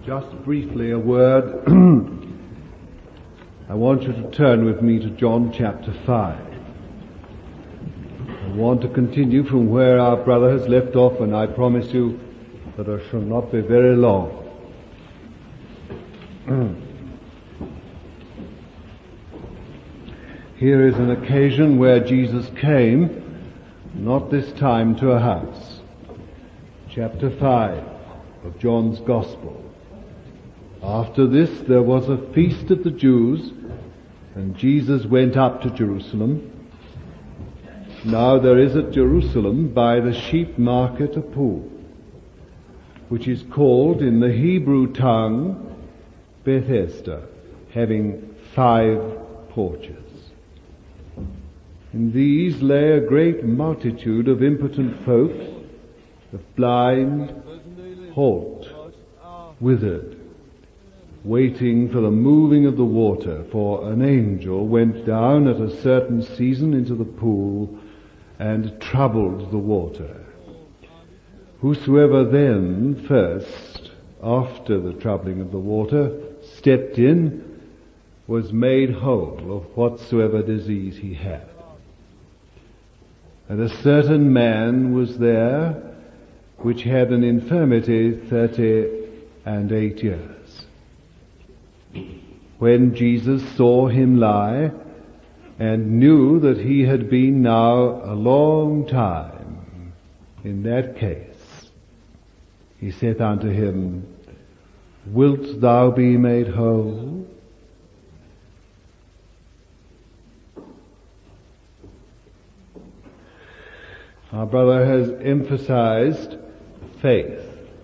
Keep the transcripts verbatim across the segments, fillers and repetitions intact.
Just briefly a word. I want you to turn with me to John chapter five. I want to continue from where our brother has left off, and I promise you that I shall not be very long. Here is an occasion where Jesus came, not this time to a house. Chapter five of John's Gospel. After this there was a feast of the Jews, and Jesus went up to Jerusalem. Now there is at Jerusalem by the sheep market a pool, which is called in the Hebrew tongue Bethesda, having five porches. In these lay a great multitude of impotent folk, of blind, halt, withered, waiting for the moving of the water, for an angel went down at a certain season into the pool and troubled the water. Whosoever then first, after the troubling of the water, stepped in, was made whole of whatsoever disease he had. And a certain man was there which had an infirmity thirty and eight years. When Jesus saw him lie, and knew that he had been now a long time in that case, he saith unto him, Wilt thou be made whole? Our brother has emphasized faith.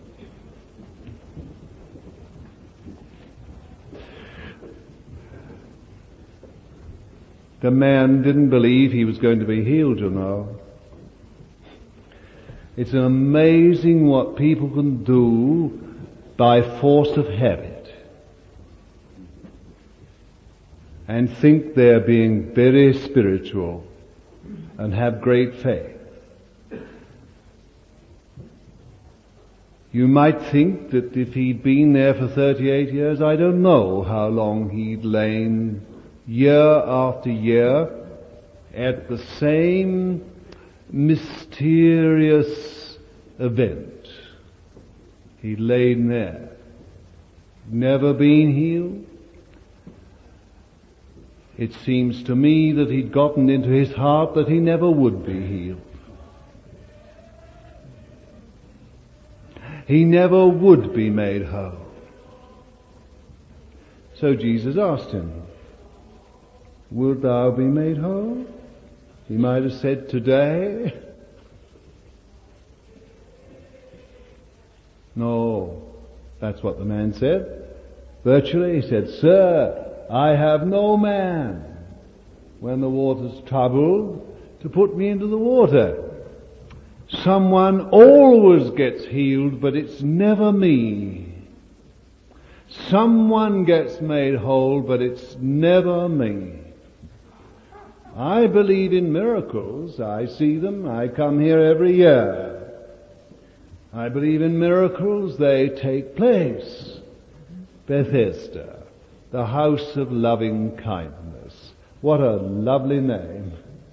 The man didn't believe he was going to be healed, you know. It's amazing what people can do by force of habit and think they're being very spiritual and have great faith. You might think that if he'd been there for thirty-eight years, I don't know how long he'd lain year after year at the same mysterious event. He'd lain there, never been healed. It seems to me that he'd gotten into his heart that he never would be healed. He never would be made whole. So Jesus asked him, Wilt thou be made whole? He might have said, today. No, that's what the man said. Virtually, he said, Sir, I have no man when the water's troubled to put me into the water. Someone always gets healed, but it's never me. Someone gets made whole, but it's never me. I believe in miracles. I see them. I come here every year. I believe in miracles. They take place. Bethesda, the house of loving kindness. What a lovely name.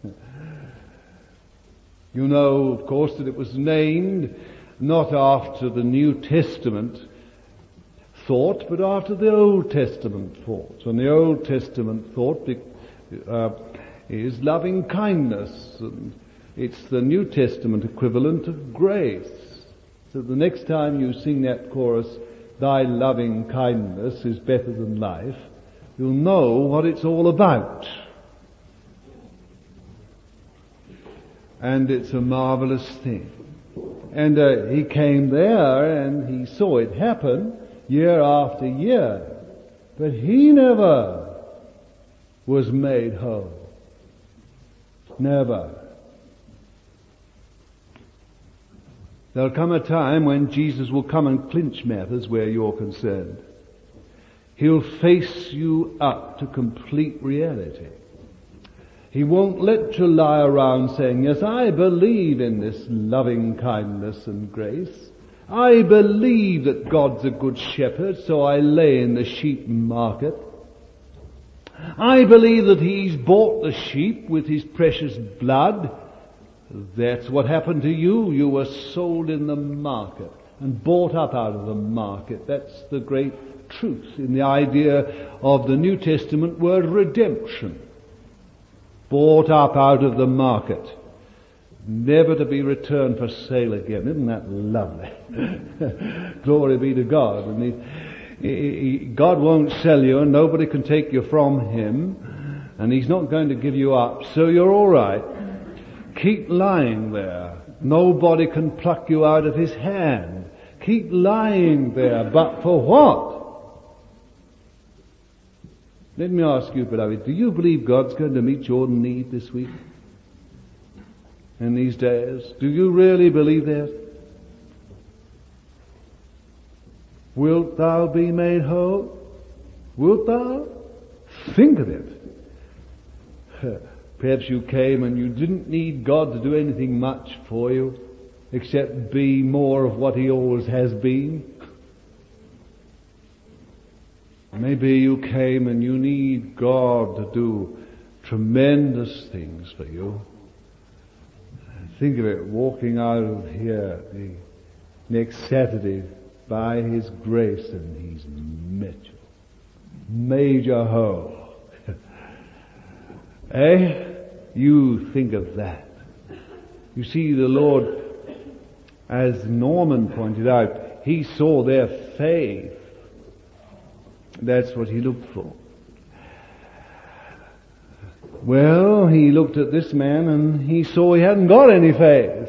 You know, of course, that it was named not after the New Testament thought, but after the Old Testament thought. And the Old Testament thought uh, is loving kindness, and it's the New Testament equivalent of grace. So the next time you sing that chorus, Thy loving kindness is better than life, you'll know what it's all about. And it's a marvelous thing. And uh, he came there and he saw it happen year after year. But he never was made whole. Never. There'll come a time when Jesus will come and clinch matters where you're concerned. He'll face you up to complete reality. He won't let you lie around saying, yes, I believe in this loving kindness and grace. I believe that God's a good shepherd, so I lay in the sheep market. I believe that He's bought the sheep with His precious blood. That's what happened to you. You were sold in the market and bought up out of the market. That's the great truth in the idea of the New Testament word redemption. Bought up out of the market, never to be returned for sale again. Isn't that lovely? Glory be to God. And he, he, God won't sell you, and nobody can take you from Him, and He's not going to give you up, so you're all right. Keep lying there. Nobody can pluck you out of His hand. Keep lying there, but for what? Let me ask you, beloved, do you believe God's going to meet your need this week? In these days? Do you really believe that? Wilt thou be made whole? Wilt thou? Think of it. Perhaps you came and you didn't need God to do anything much for you, except be more of what He always has been. Maybe you came and you need God to do tremendous things for you. Think of it, walking out of here the next Saturday by His grace, and He's met you. Made you whole. Eh? You think of that. You see, the Lord, as Norman pointed out, He saw their faith. That's what He looked for. Well, He looked at this man and He saw he hadn't got any faith.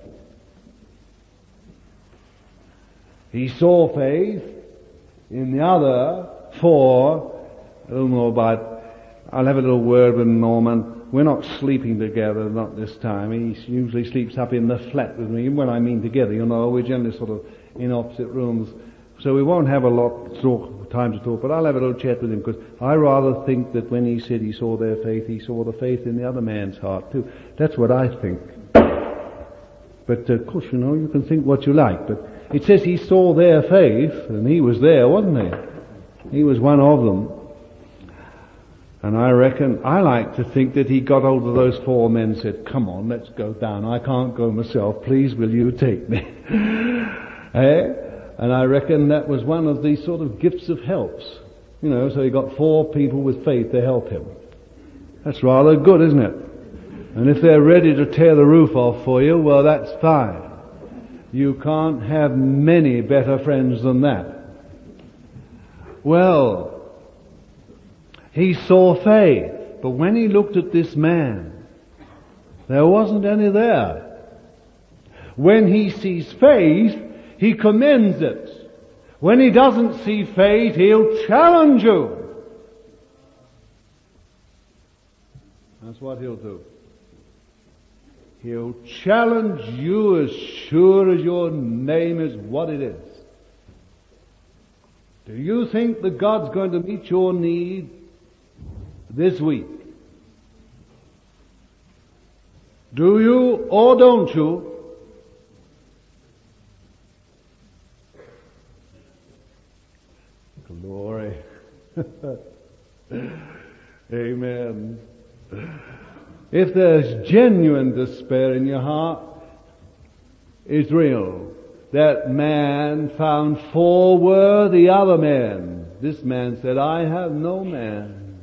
He saw faith in the other four. I don't know about, I'll have a little word with Norman. We're not sleeping together, not this time. He usually sleeps up in the flat with me. When I mean together, you know, we're generally sort of in opposite rooms. So we won't have a lot to talk, time to talk, but I'll have a little chat with him, because I rather think that when he said he saw their faith, he saw the faith in the other man's heart too. That's what I think. But uh, of course, you know, you can think what you like, but it says he saw their faith, and he was there, wasn't he? He was one of them. And I reckon, I like to think that he got hold of those four men and said, come on, let's go down. I can't go myself. Please, will you take me? Eh? And I reckon that was one of these sort of gifts of helps. You know, so he got four people with faith to help him. That's rather good, isn't it? And if they're ready to tear the roof off for you, well, that's fine. You can't have many better friends than that. Well, he saw faith, but when he looked at this man, there wasn't any there. When he sees faith, he commends it. When he doesn't see faith, he'll challenge you. That's what he'll do. He'll challenge you as sure as your name is what it is. Do you think that God's going to meet your need this week? Do you or don't you? Glory. Amen. If there's genuine despair in your heart, it's real. That man found four worthy other men. This man said, I have no man.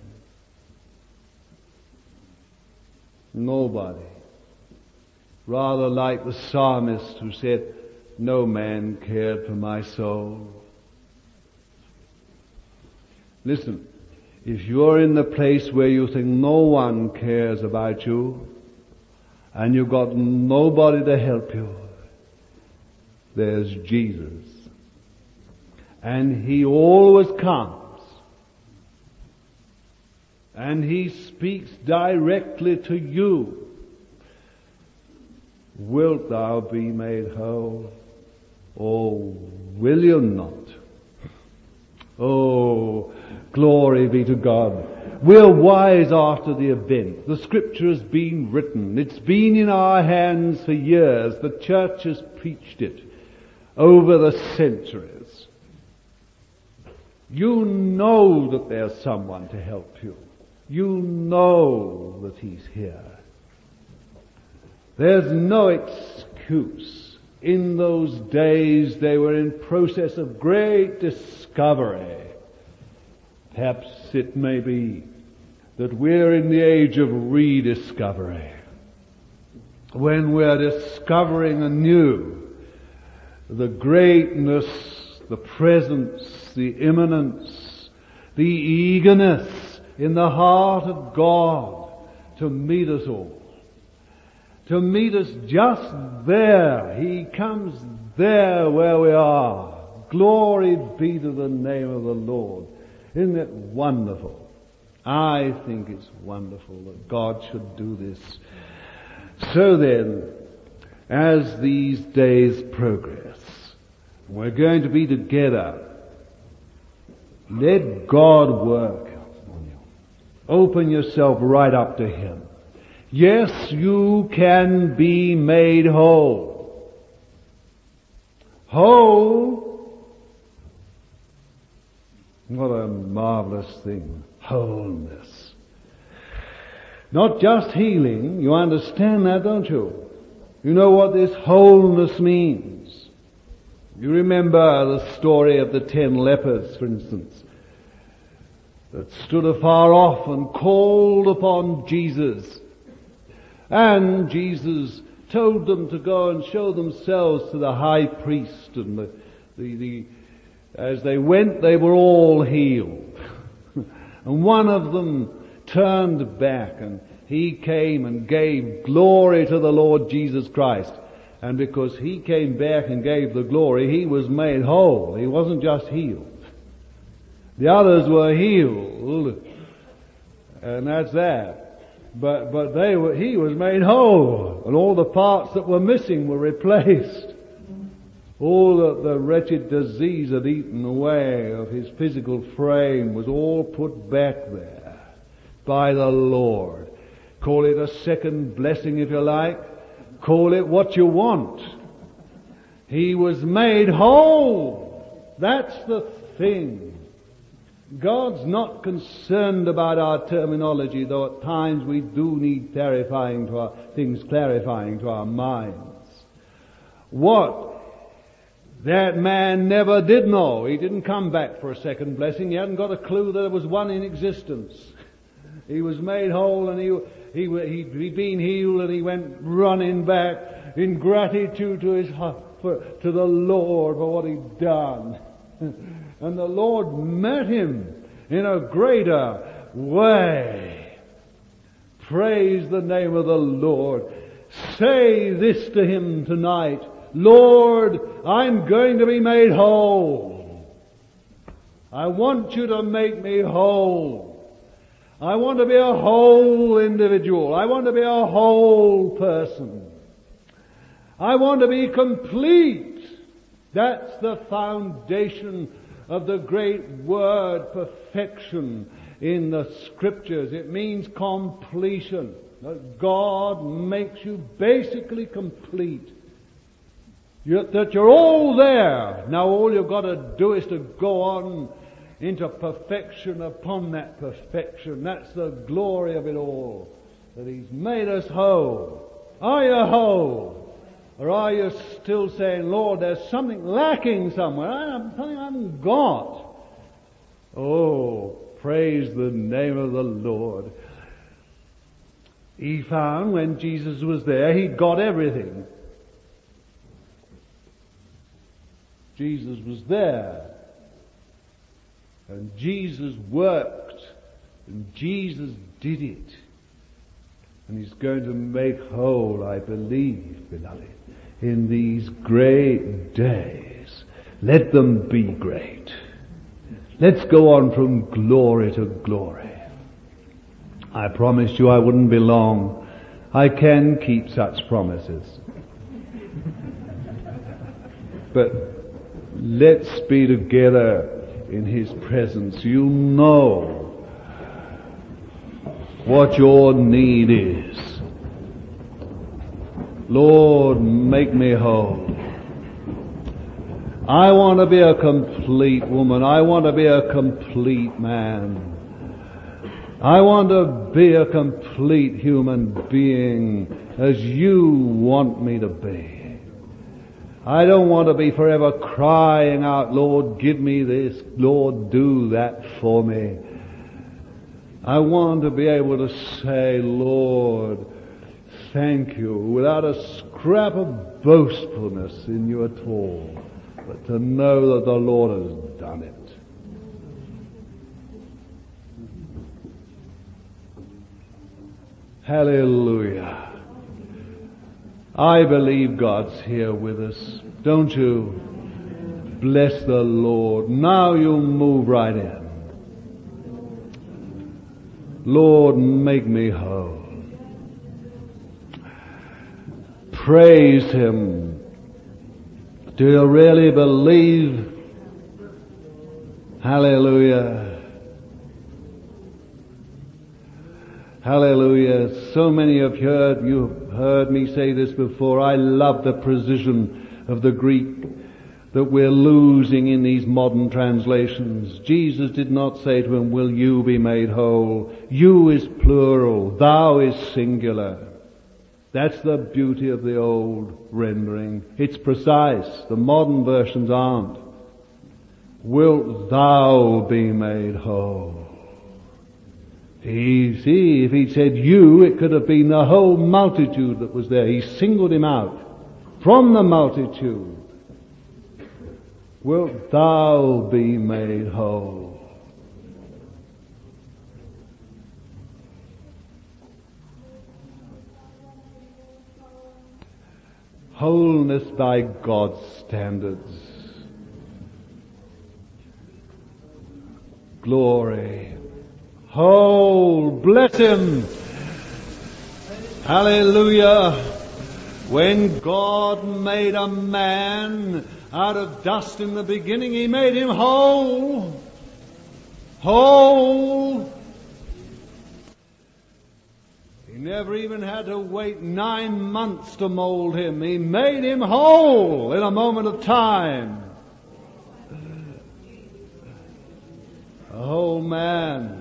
Nobody. Rather like the psalmist who said, no man cared for my soul. Listen, if you're in the place where you think no one cares about you, and you've got nobody to help you, there's Jesus. And He always comes. And He speaks directly to you. Wilt thou be made whole? Oh, will you not? Oh, glory be to God. We're wise after the event. The Scripture has been written. It's been in our hands for years. The church has preached it. over the centuries. You know that there's someone to help you. You know that he's here. There's no excuse. In those days they were in process of great discovery. Perhaps it may be that we're in the age of rediscovery, when we're discovering anew the greatness, the presence, the imminence, the eagerness in the heart of God to meet us all. To meet us just there. He comes there where we are. Glory be to the name of the Lord. Isn't it wonderful? I think it's wonderful that God should do this. So then, as these days progress, we're going to be together. Let God work on you. Open yourself right up to Him. Yes, you can be made whole. Whole? What a marvelous thing. Wholeness. Not just healing. You understand that, don't you? You know what this wholeness means. You remember the story of the ten lepers, for instance, that stood afar off and called upon Jesus. And Jesus told them to go and show themselves to the high priest. And the, the, the, as they went, they were all healed. And one of them turned back, and he came and gave glory to the Lord Jesus Christ. And because he came back and gave the glory, he was made whole. He wasn't just healed. The others were healed, and that's that. But but they were. He was made whole, and all the parts that were missing were replaced. All that the wretched disease had eaten away of his physical frame was all put back there by the Lord. Call it a second blessing if you like. Call it what you want. He was made whole. That's the thing. God's not concerned about our terminology, though at times we do need clarifying to our things, clarifying to our minds. What that man never did know. He didn't come back for a second blessing. He hadn't got a clue that there was one in existence. He was made whole, and he he he'd, he'd been healed, and he went running back in gratitude to his for, to the Lord for what he'd done. And the Lord met him in a greater way. Praise the name of the Lord. Say this to him tonight. Lord, I'm going to be made whole. I want you to make me whole. I want to be a whole individual. I want to be a whole person. I want to be complete. That's the foundation of the great word perfection in the Scriptures. It means completion. God makes you basically complete. You're, that you're all there. Now all you've got to do is to go on into perfection upon that perfection. That's the glory of it all. That He's made us whole. Are you whole? Or are you still saying, Lord, there's something lacking somewhere? I'm something I haven't got. Oh, praise the name of the Lord. He found when Jesus was there, He'd got everything. Jesus was there. And Jesus worked. And Jesus did it. And He's going to make whole, I believe, beloved, in these great days. Let them be great. Let's go on from glory to glory. I promised you I wouldn't be long. I can keep such promises. But let's be together in His presence. You know what your need is. Lord, make me whole. I want to be a complete woman. I want to be a complete man. I want to be a complete human being as you want me to be. I don't want to be forever crying out, Lord, give me this, Lord, do that for me. I want to be able to say, Lord, thank you, without a scrap of boastfulness in you at all, but to know that the Lord has done it. Hallelujah. I believe God's here with us. Don't you? Bless the Lord. Now you move right in. Lord, make me whole. Praise Him. Do you really believe? Hallelujah. Hallelujah. So many have heard, you've heard me say this before. I love the precision of the Greek that we're losing in these modern translations. Jesus did not say to him, will you be made whole? You is plural. Thou is singular. That's the beauty of the old rendering. It's precise. The modern versions aren't. Wilt thou be made whole? You see, if he'd said you, it could have been the whole multitude that was there. He singled him out from the multitude. Wilt thou be made whole? Wholeness by God's standards. Glory. Whole. Bless Him. Hallelujah. When God made a man out of dust in the beginning, He made him whole. Whole. He never even had to wait nine months to mold him. He made him whole in a moment of time. A whole man.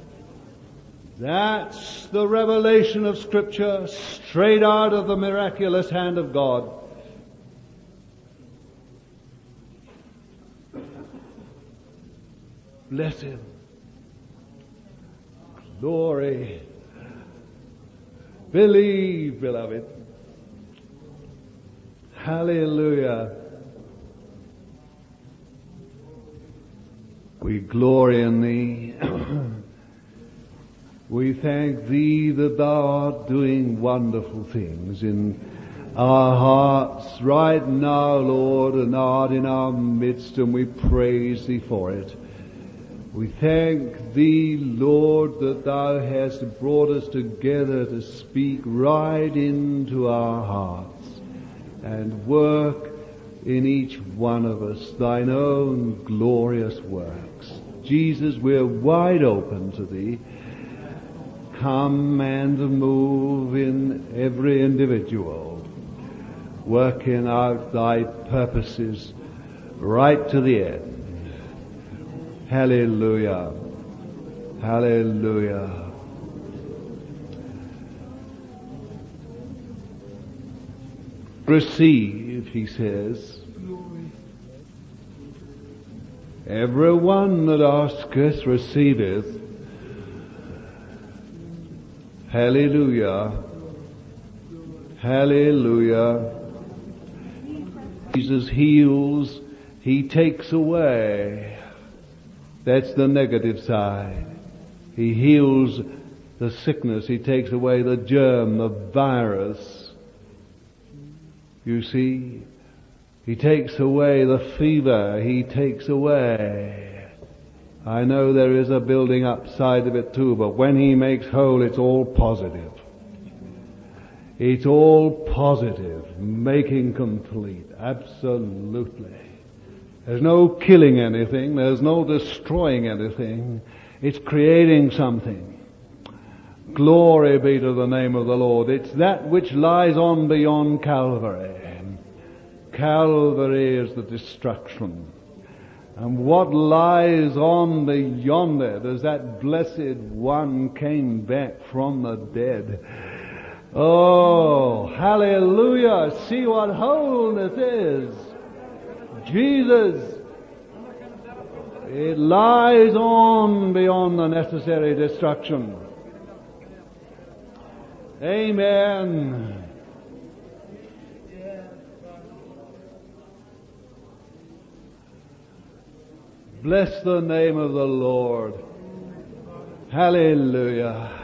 That's the revelation of Scripture, straight out of the miraculous hand of God. Bless Him. Glory. Believe, beloved. Hallelujah. We glory in Thee. We thank Thee that Thou art doing wonderful things in our hearts right now, Lord, and art in our midst, and we praise Thee for it. We thank Thee, Lord, that Thou hast brought us together to speak right into our hearts and work in each one of us Thine own glorious works. Jesus, we're wide open to Thee. Come and move in every individual, working out Thy purposes right to the end. Hallelujah. Hallelujah. Receive, He says. Everyone that asketh receiveth. Hallelujah. Hallelujah. Jesus heals, He takes away. That's the negative side. He heals the sickness. He takes away the germ, the virus. You see? He takes away the fever. He takes away. I know there is a building up side of it too, but when He makes whole, it's all positive. It's all positive, making complete. Absolutely. There's no killing anything. There's no destroying anything. It's creating something. Glory be to the name of the Lord. It's that which lies on beyond Calvary. Calvary is the destruction. And what lies on the yonder as that blessed one came back from the dead. Oh, hallelujah! See what wholeness is. Jesus. It lies on beyond the necessary destruction. Amen. Bless the name of the Lord. Hallelujah.